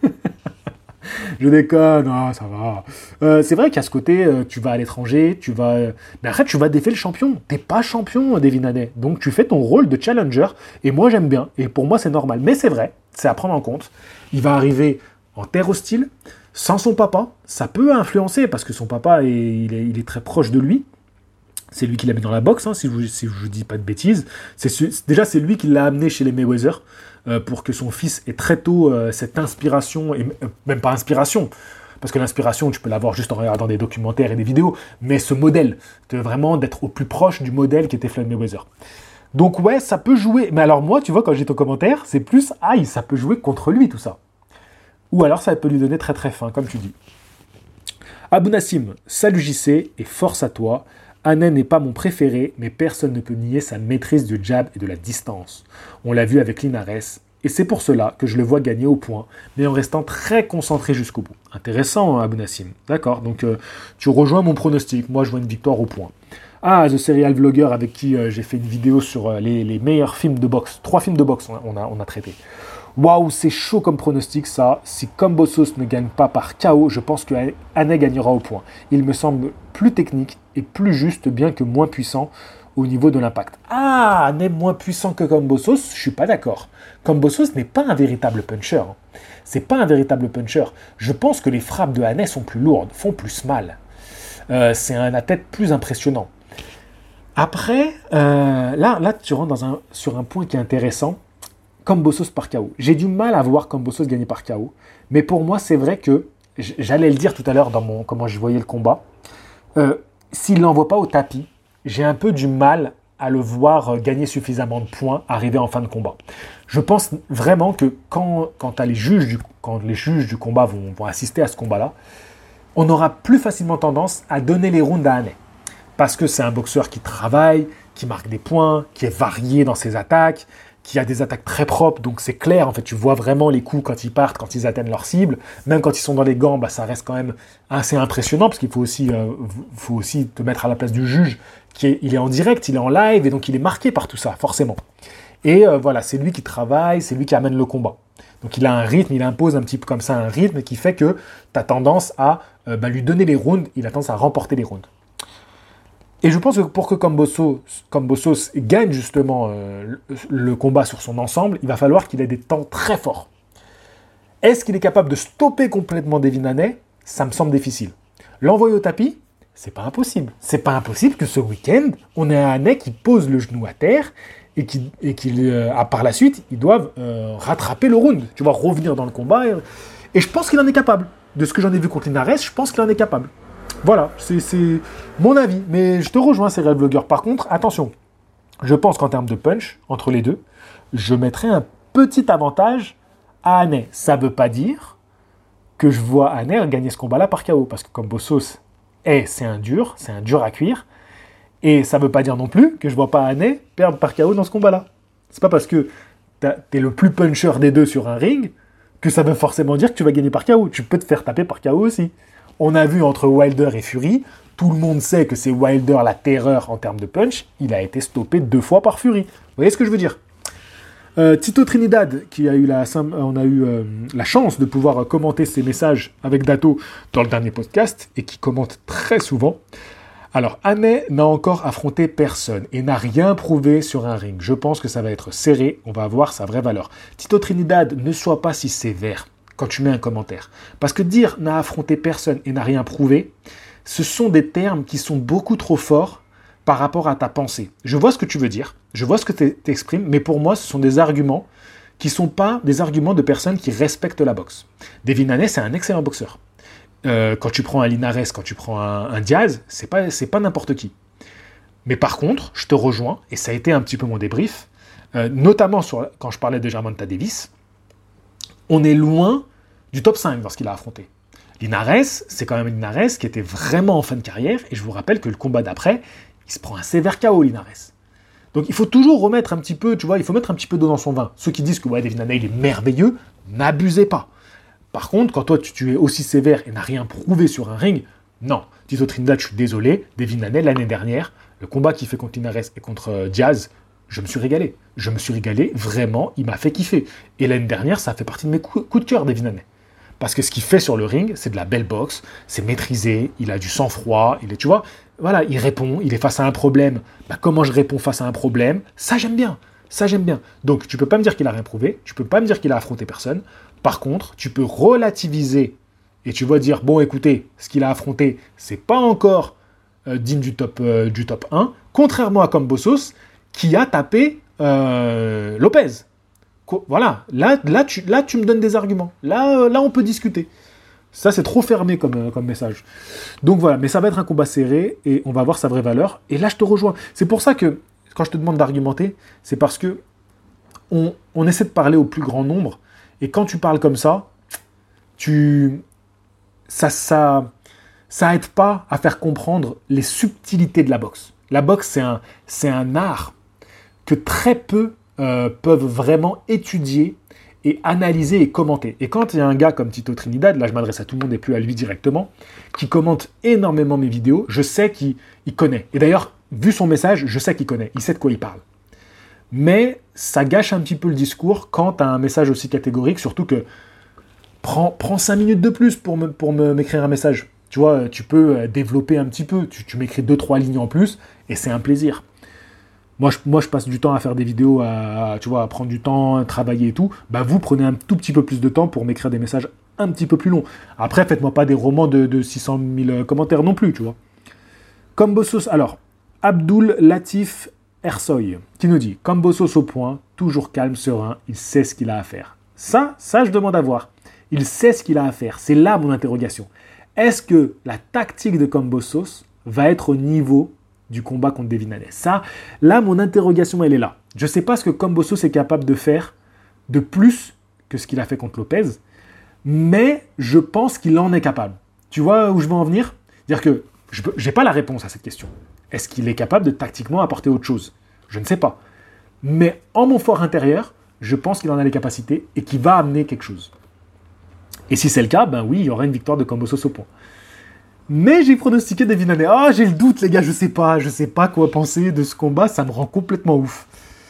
Speaker 1: Je déconne, non, ça va. Euh, c'est vrai qu'à ce côté, euh, tu vas à l'étranger, tu vas... Euh... Mais après, tu vas défier le champion. T'es pas champion, Devin Haney. Donc, tu fais ton rôle de challenger, et moi, j'aime bien. Et pour moi, c'est normal. Mais c'est vrai, c'est à prendre en compte. Il va arriver en terre hostile, sans son papa. Ça peut influencer, parce que son papa, est, il, est, il est très proche de lui. C'est lui qui l'a mis dans la boxe, hein, si je ne si vous dis pas de bêtises. C'est, déjà, c'est lui qui l'a amené chez les Mayweather euh, pour que son fils ait très tôt euh, cette inspiration, et euh, même pas inspiration, parce que l'inspiration, tu peux l'avoir juste en regardant des documentaires et des vidéos, mais ce modèle, de vraiment d'être au plus proche du modèle qui était Floyd Mayweather. Donc ouais, ça peut jouer. Mais alors moi, tu vois, quand j'ai ton commentaire, c'est plus, aïe, ça peut jouer contre lui, tout ça. Ou alors ça peut lui donner très très faim, comme tu dis. Abou Nassim, salut J C et force à toi. Haney n'est pas mon préféré, mais personne ne peut nier sa maîtrise du jab et de la distance. On l'a vu avec Linares, et c'est pour cela que je le vois gagner au point, mais en restant très concentré jusqu'au bout. Intéressant, Abou Nassim. D'accord, donc euh, tu rejoins mon pronostic. Moi, je vois une victoire au point. Ah, The Serial Vlogger, avec qui euh, j'ai fait une vidéo sur euh, les, les meilleurs films de boxe. Trois films de boxe, on a, on a traité. Waouh, c'est chaud comme pronostic ça. Si Kambosos ne gagne pas par K O, je pense que Haney gagnera au point. Il me semble plus technique et plus juste, bien que moins puissant au niveau de l'impact. Ah, Haney moins puissant que Kambosos, je suis pas d'accord. Kambosos n'est pas un véritable puncher. Hein. C'est pas un véritable puncher. Je pense que les frappes de Haney sont plus lourdes, font plus mal. Euh, c'est un à-tête plus impressionnant. Après, euh, là, là, tu rentres dans un, sur un point qui est intéressant. Kambosos par K O. J'ai du mal à voir Kambosos gagner par K O, mais pour moi, c'est vrai que j'allais le dire tout à l'heure dans mon comment je voyais le combat, euh, s'il ne l'envoie pas au tapis, j'ai un peu du mal à le voir gagner suffisamment de points, arriver en fin de combat. Je pense vraiment que quand, quand, les, juges du, quand les juges du combat vont, vont assister à ce combat-là, on aura plus facilement tendance à donner les rounds à Haney. Parce que c'est un boxeur qui travaille, qui marque des points, qui est varié dans ses attaques, qui a des attaques très propres, donc c'est clair, en fait, tu vois vraiment les coups quand ils partent, quand ils atteignent leur cible. Même quand ils sont dans les gants, bah, ça reste quand même assez impressionnant, parce qu'il faut aussi, euh, faut aussi te mettre à la place du juge, qui est, il est en direct, il est en live, et donc il est marqué par tout ça, forcément. Et euh, voilà, c'est lui qui travaille, c'est lui qui amène le combat. Donc il a un rythme, il impose un petit peu comme ça un rythme qui fait que tu as tendance à euh, bah, lui donner les rounds, il a tendance à remporter les rounds. Et je pense que pour que Kambosos, Kambosos gagne justement euh, le, le combat sur son ensemble, il va falloir qu'il ait des temps très forts. Est-ce qu'il est capable de stopper complètement Devin Haney? Ça me semble difficile. L'envoyer au tapis? C'est pas impossible. C'est pas impossible que ce week-end, on ait un Haney qui pose le genou à terre et qui, et qu'il, euh, par la suite, ils doivent euh, rattraper le round. Tu vois, revenir dans le combat. Et, et je pense qu'il en est capable. De ce que j'en ai vu contre Linares, je pense qu'il en est capable. Voilà, c'est, c'est mon avis. Mais je te rejoins, ces réels blogueurs. Par contre, attention, je pense qu'en termes de punch, entre les deux, je mettrai un petit avantage à Haney. Ça ne veut pas dire que je vois Haney gagner ce combat-là par K O. Parce que Kambosos, est, c'est un dur, c'est un dur à cuire. Et ça ne veut pas dire non plus que je ne vois pas Haney perdre par K O dans ce combat-là. C'est pas parce que tu es le plus puncher des deux sur un ring que ça veut forcément dire que tu vas gagner par K O. Tu peux te faire taper par K O aussi. On a vu entre Wilder et Fury, tout le monde sait que c'est Wilder la terreur en termes de punch. Il a été stoppé deux fois par Fury. Vous voyez ce que je veux dire? euh, Tito Trinidad, qui a eu la, on a eu euh, la chance de pouvoir commenter ses messages avec Dato dans le dernier podcast et qui commente très souvent. Alors, Haney n'a encore affronté personne et n'a rien prouvé sur un ring. Je pense que ça va être serré, on va voir sa vraie valeur. Tito Trinidad, ne sois pas si sévère quand tu mets un commentaire. Parce que dire n'a affronté personne et n'a rien prouvé, ce sont des termes qui sont beaucoup trop forts par rapport à ta pensée. Je vois ce que tu veux dire, je vois ce que tu exprimes, mais pour moi, ce sont des arguments qui ne sont pas des arguments de personnes qui respectent la boxe. Devin Haney, c'est un excellent boxeur. Euh, quand tu prends un Linares, quand tu prends un, un Diaz, c'est pas, c'est pas n'importe qui. Mais par contre, je te rejoins, et ça a été un petit peu mon débrief, euh, notamment sur, quand je parlais de Gervonta Davis, on est loin du top cinq dans ce qu'il a affronté. Linares, c'est quand même Linares qui était vraiment en fin de carrière, et je vous rappelle que le combat d'après, il se prend un sévère K O, Linares. Donc il faut toujours remettre un petit peu, tu vois, il faut mettre un petit peu d'eau dans son vin. Ceux qui disent que ouais, Devin Haney, il est merveilleux, n'abusez pas. Par contre, quand toi, tu, tu es aussi sévère et n'as rien prouvé sur un ring, non. Tito Trinidad, je suis désolé, Devin Haney, l'année dernière, le combat qu'il fait contre Linares et contre euh, Diaz, je me suis régalé. Je me suis régalé, vraiment, il m'a fait kiffer. Et l'année dernière, ça a fait partie de mes coups, coups de cœur, Devin Haney. Parce que ce qu'il fait sur le ring, c'est de la belle boxe, c'est maîtrisé, il a du sang-froid, il est, tu vois, voilà, il répond, il est face à un problème. Bah, comment je réponds face à un problème? Ça, j'aime bien. Ça, j'aime bien. Donc, tu peux pas me dire qu'il a rien prouvé, tu peux pas me dire qu'il a affronté personne. Par contre, tu peux relativiser et tu vas dire, bon, écoutez, ce qu'il a affronté, c'est pas encore euh, digne du top, euh, du top un, contrairement à Kambosos, qui a tapé euh, Lopez. Co- voilà, là, là, tu, là, tu me donnes des arguments. Là, euh, là on peut discuter. Ça, c'est trop fermé comme, euh, comme message. Donc voilà, mais ça va être un combat serré et on va voir sa vraie valeur. Et là, je te rejoins. C'est pour ça que, quand je te demande d'argumenter, c'est parce que on, on essaie de parler au plus grand nombre. Et quand tu parles comme ça, tu, ça, ça, ça aide pas à faire comprendre les subtilités de la boxe. La boxe, c'est un, c'est un art que très peu euh, peuvent vraiment étudier et analyser et commenter. Et quand il y a un gars comme Tito Trinidad, là je m'adresse à tout le monde et plus à lui directement, qui commente énormément mes vidéos, je sais qu'il il connaît. Et d'ailleurs, vu son message, je sais qu'il connaît, il sait de quoi il parle. Mais ça gâche un petit peu le discours quand tu as un message aussi catégorique, surtout que prends, prends cinq minutes de plus pour, me, pour me, m'écrire un message. Tu vois, tu peux développer un petit peu, tu, tu m'écris deux trois lignes en plus, et c'est un plaisir. Moi je, moi, je passe du temps à faire des vidéos, à, tu vois, à prendre du temps, à travailler et tout. Bah, vous prenez un tout petit peu plus de temps pour m'écrire des messages un petit peu plus longs. Après, faites-moi pas des romans de, de six cent mille commentaires non plus, tu vois. Kambosos, alors, Abdul Latif Ersoy, qui nous dit « Kambosos au point, toujours calme, serein, il sait ce qu'il a à faire. » Ça, ça, je demande à voir. Il sait ce qu'il a à faire. C'est là mon interrogation. Est-ce que la tactique de Kambosos va être au niveau du combat contre Devin Haney? Ça, là, mon interrogation, elle est là. Je ne sais pas ce que Kambosos est capable de faire de plus que ce qu'il a fait contre Lopez, mais je pense qu'il en est capable. Tu vois où je veux en venir? C'est-à-dire que je n'ai pas la réponse à cette question. Est-ce qu'il est capable de tactiquement apporter autre chose? Je ne sais pas. Mais en mon fort intérieur, je pense qu'il en a les capacités et qu'il va amener quelque chose. Et si c'est le cas, ben oui, il y aura une victoire de Kambosos au point. Mais j'ai pronostiqué Devin Haney. Ah, oh, j'ai le doute, les gars, je sais pas. Je sais pas quoi penser de ce combat, ça me rend complètement ouf.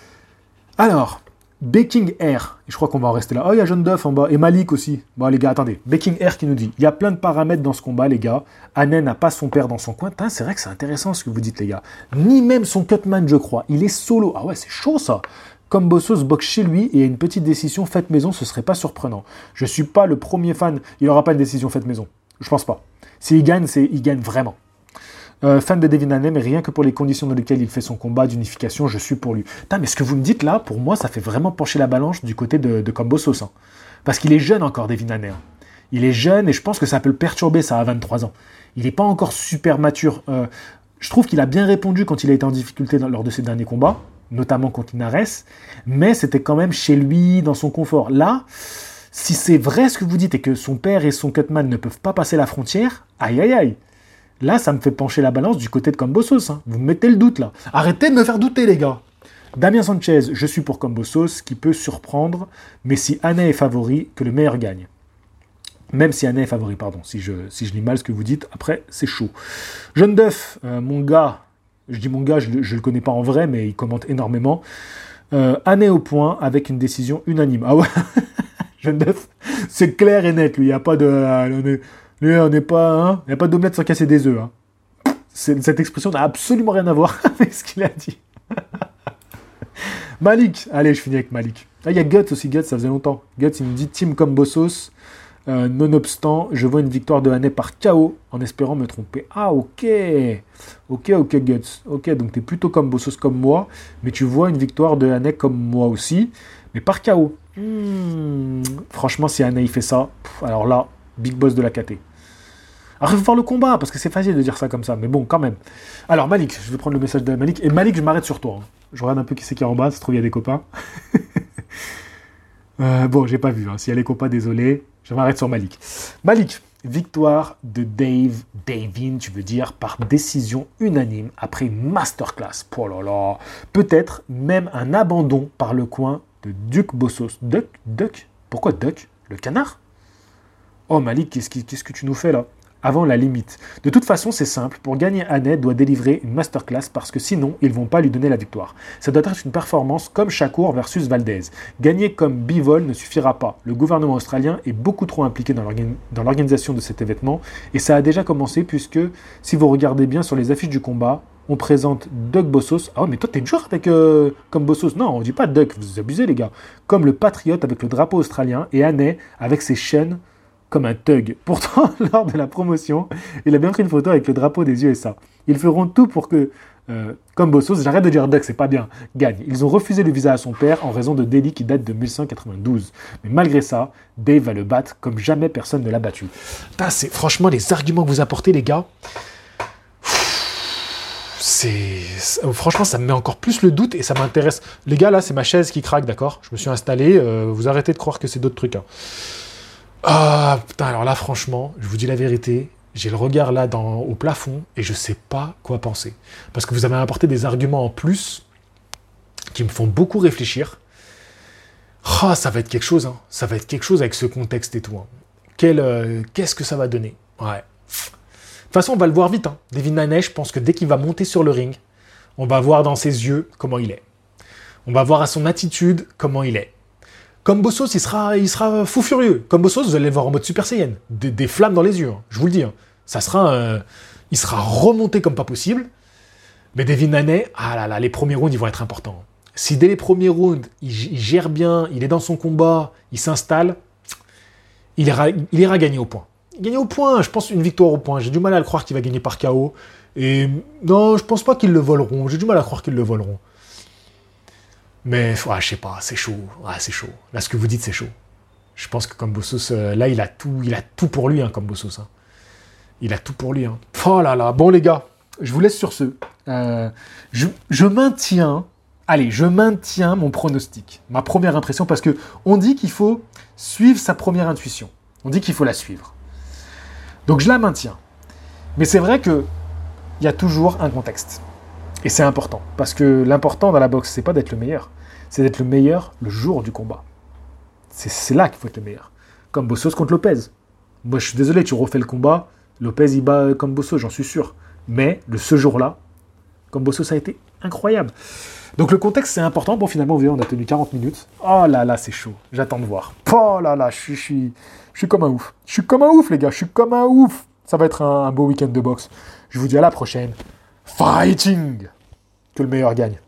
Speaker 1: Alors, Baking Air, je crois qu'on va en rester là. Oh, il y a John Duff en bas, et Malik aussi. Bon, les gars, attendez. Baking Air qui nous dit, il y a plein de paramètres dans ce combat, les gars. Haney n'a pas son père dans son coin. Putain, c'est vrai que c'est intéressant ce que vous dites, les gars. Ni même son cutman, je crois. Il est solo. Ah ouais, c'est chaud, ça. Kambosos boxe chez lui et a une petite décision faite maison, ce serait pas surprenant. Je suis pas le premier fan, il aura pas une décision faite maison. Je pense pas. S'il gagne, c'est il gagne vraiment. Euh, fan de Devin Haney, mais rien que pour les conditions dans lesquelles il fait son combat d'unification, je suis pour lui. Putain, mais ce que vous me dites là, pour moi, ça fait vraiment pencher la balance du côté de, de Kambosos. Hein. Parce qu'il est jeune encore, Devin Haney. Hein. Il est jeune et je pense que ça peut le perturber, ça, à vingt-trois ans. Il n'est pas encore super mature. Euh, je trouve qu'il a bien répondu quand il a été en difficulté dans, lors de ses derniers combats, notamment contre Linares, mais c'était quand même chez lui, dans son confort. Là, si c'est vrai ce que vous dites et que son père et son cutman ne peuvent pas passer la frontière, aïe aïe aïe. Là, ça me fait pencher la balance du côté de Kambosos. Hein. Vous me mettez le doute là. Arrêtez de me faire douter, les gars. Damien Sanchez, je suis pour Kambosos, qui peut surprendre, mais si Haney est favori, que le meilleur gagne. Même si Haney est favori, pardon. Si je, si je lis mal ce que vous dites, après, c'est chaud. John Duff, euh, mon gars, je dis mon gars, je ne le connais pas en vrai, mais il commente énormément. Euh, Haney au point avec une décision unanime. Ah ouais, John Duff, c'est clair et net, lui. Il n'y a pas de... Euh, on est, lui, on n'est pas... Hein, il n'y a pas d'omelette sans casser des œufs. Hein. C'est, cette expression n'a absolument rien à voir avec ce qu'il a dit. Malik, allez, je finis avec Malik. Ah, il y a Guts aussi, Guts, ça faisait longtemps. Guts, il me dit Team Kambosos. Euh, nonobstant, je vois une victoire de Haney par K O en espérant me tromper. Ah, ok. Ok, ok, Guts. Ok, donc t'es plutôt Kambosos comme moi, mais tu vois une victoire de Haney comme moi aussi, mais par K O. Hmm. Franchement, si Haney il fait ça, pff, alors là, big boss de la K T. Alors, il faut voir le combat, parce que c'est facile de dire ça comme ça, mais bon, quand même. Alors, Malik, je vais prendre le message de Malik. Et Malik, je m'arrête sur toi. Hein. Je regarde un peu qui c'est qui est en bas, ça se trouve, il y a des copains. euh, bon, j'ai pas vu. Hein. S'il y a les copains, désolé. Je m'arrête sur Malik. Malik, victoire de Dave, Davin, tu veux dire, par décision unanime, après une masterclass. Oh là là. Peut-être même un abandon par le coin de Duc Bossos. Duck Duck Pourquoi Duck Le canard? Oh Malik, qu'est-ce, qui, qu'est-ce que tu nous fais là? Avant la limite. De toute façon, c'est simple. Pour gagner, Haney doit délivrer une masterclass parce que sinon, ils ne vont pas lui donner la victoire. Ça doit être une performance comme Shakur versus Valdez. Gagner comme Bivol ne suffira pas. Le gouvernement australien est beaucoup trop impliqué dans, l'organ... dans l'organisation de cet événement et ça a déjà commencé puisque, si vous regardez bien sur les affiches du combat, on présente Doug Bossos. Ah, mais toi, t'es dur avec euh, comme Bossos. Non, on dit pas Doug, vous abusez, les gars. Comme le Patriote avec le drapeau australien et Haney avec ses chaînes comme un thug. Pourtant, lors de la promotion, il a bien pris une photo avec le drapeau des U S A. Ils feront tout pour que, euh, comme Bossos, j'arrête de dire Doug, c'est pas bien, gagne. Ils ont refusé le visa à son père en raison de délits qui datent de mille neuf cent quatre-vingt-douze. Mais malgré ça, Dave va le battre comme jamais personne ne l'a battu. Putain, c'est franchement les arguments que vous apportez, les gars. C'est... Franchement, ça me met encore plus le doute et ça m'intéresse. Les gars, là, c'est ma chaise qui craque, d'accord? Je me suis installé. Euh, vous arrêtez de croire que c'est d'autres trucs. Hein. Ah, putain, alors là, franchement, je vous dis la vérité, j'ai le regard là dans, au plafond et je sais pas quoi penser. Parce que vous avez apporté des arguments en plus qui me font beaucoup réfléchir. Ah, oh, ça va être quelque chose, hein. Ça va être quelque chose avec ce contexte et tout. Hein. Quel, euh, qu'est-ce que ça va donner? Ouais. De toute façon, on va le voir vite. Hein. Devin Haney, je pense que dès qu'il va monter sur le ring, on va voir dans ses yeux comment il est. On va voir à son attitude comment il est. Comme Bossos, il sera, il sera fou furieux. Comme Bossos, vous allez le voir en mode Super Saiyan. Des, des flammes dans les yeux, hein, je vous le dis. Hein. Ça sera, euh, il sera remonté comme pas possible. Mais Devin Haney, ah là là, les premiers rounds, ils vont être importants. Si dès les premiers rounds, il, il gère bien, il est dans son combat, il s'installe, il ira, il ira gagner au point. Gagner au point, je pense une victoire au point. J'ai du mal à le croire qu'il va gagner par K O. Et non, je pense pas qu'ils le voleront. J'ai du mal à croire qu'ils le voleront. Mais, ouais, je sais pas, c'est chaud. Ouais, c'est chaud. Là, ce que vous dites, c'est chaud. Je pense que Kambosos, euh, là, il a tout, il a tout pour lui, hein, Kambosos. Hein. Il a tout pour lui. Hein. Oh là là. Bon, les gars, je vous laisse sur ce. Euh, je, je maintiens, allez, je maintiens mon pronostic, ma première impression, parce que on dit qu'il faut suivre sa première intuition. On dit qu'il faut la suivre. Donc, je la maintiens. Mais c'est vrai que il y a toujours un contexte. Et c'est important. Parce que l'important dans la boxe, c'est pas d'être le meilleur. C'est d'être le meilleur le jour du combat. C'est, c'est là qu'il faut être le meilleur. Comme Kambosos contre Lopez. Moi, je suis désolé, tu refais le combat. Lopez, il bat Kambosos, j'en suis sûr. Mais, de ce jour-là, Kambosos a été incroyable. Donc, le contexte, c'est important. Bon, finalement, vous voyez, on a tenu quarante minutes. Oh là là, c'est chaud. J'attends de voir. Oh là là, je suis, je suis, je suis comme un ouf. Je suis comme un ouf, les gars. Je suis comme un ouf. Ça va être un, un beau week-end de boxe. Je vous dis à la prochaine. Fighting! Que le meilleur gagne.